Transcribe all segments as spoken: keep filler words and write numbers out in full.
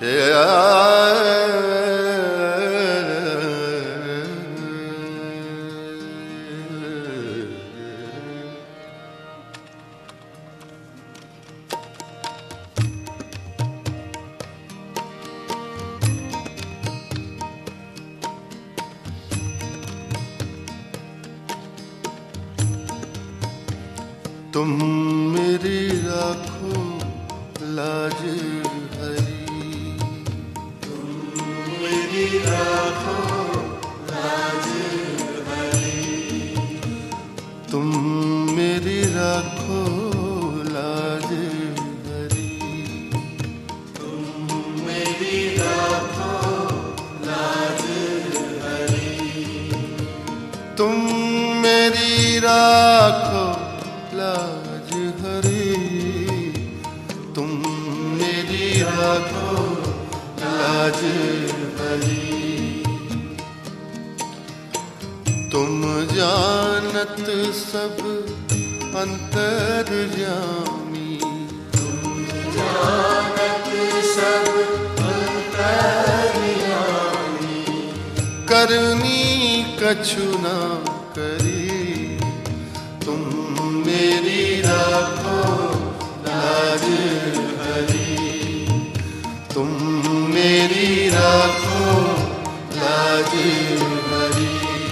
तुम मेरी राखो लाज हरी, तुम मेरी राखो लाज हरी, तुम मेरी राखो लाज हरी, तुम मेरी राखो लाज हरी, तुम मेरी राखो लाज हरी, तुम मेरी राखो लाज हरी। तुम जानत सब अंतर्यामी, तुम जानत सब अंतर्यामी, करनी कछु ना करी, तुम मेरी राखो लाज हरी, तुम मेरी राखो लाज हरी।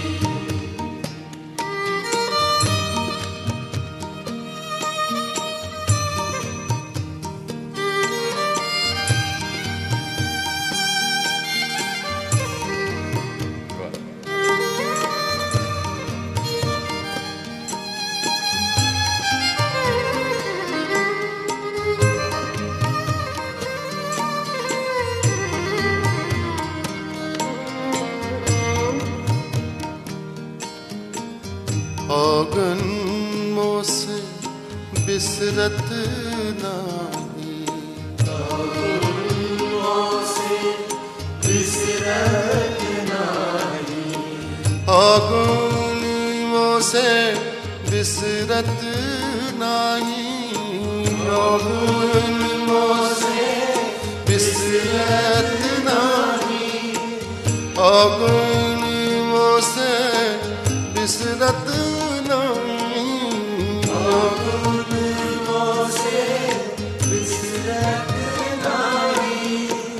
औगन मोस बिसरत नाही, औगन मोस बिसरत नाही, औगन मोसे बिसरत नाही, औगन मोसे बिसरत नाही, औगन मोसे बिसरत नाही, औगन मोसे बिसरत नाही,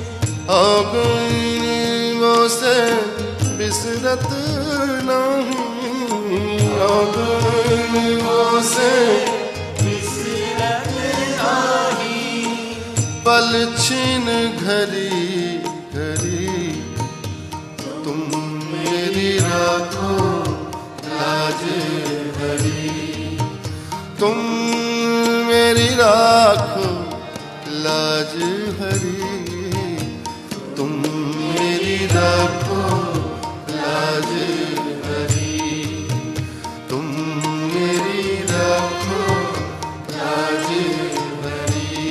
औगन मोसे बिसरत नहीं, औगन मोसे बिसरत नाही, पल छिन घरी घरी, तुम मेरी राखो लाज हरी, तुम मेरी राखो लाज हरी, तुम मेरी राखो लाज हरी, तुम मेरी राखो लाज हरी।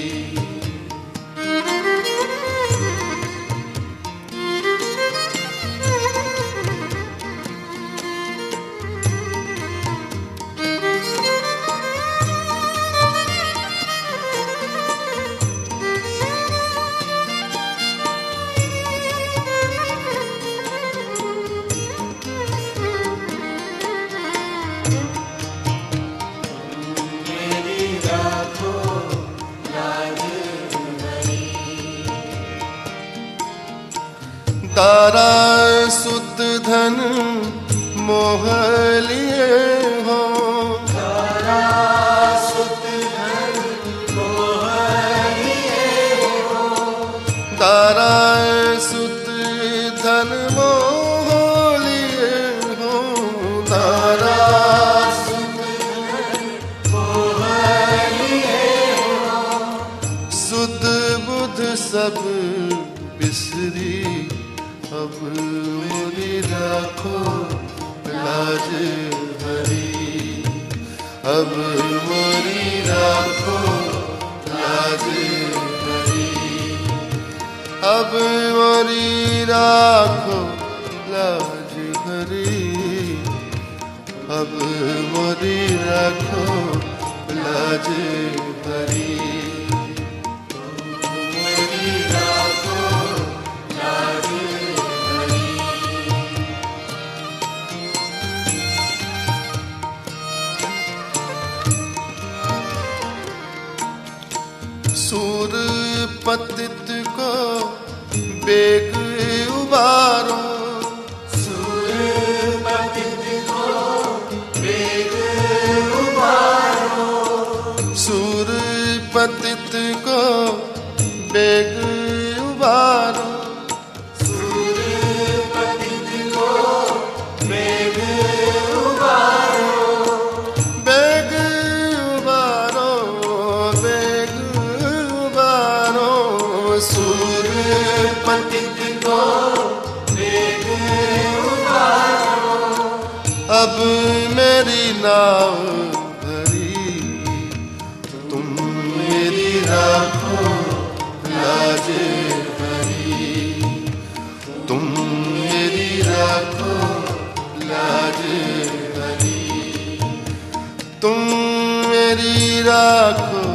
मेरी राखो लाज हरी, तारा सुत धन मोह लिए हो, तारा सुत धन मोह लिए हो, तारा सुत धन मोह लिए हो, तारा सुत धन मोह लिए हो, सुध बुध सब बिसरी, अब मोरी राखो लाज हरी, अब मोरी राखो लाज हरी, अब मोरी राखो लाज हरी, अब मोरी राखो लाज हरी, मेरी राखो सूर पतित को बेग उबारो, सूर पतित को बेग उबारो, सूर पतित को बेग उबारो, सूर पतित को बेग उबारो, बेग उबारो, बेग उबारो, सूर पतित को बेग उबारो। अब मेरी नाव भरी, तुम मेरी राखो लाज भरी, तुम मेरी राखो लाज भरी, तुम मेरी राखो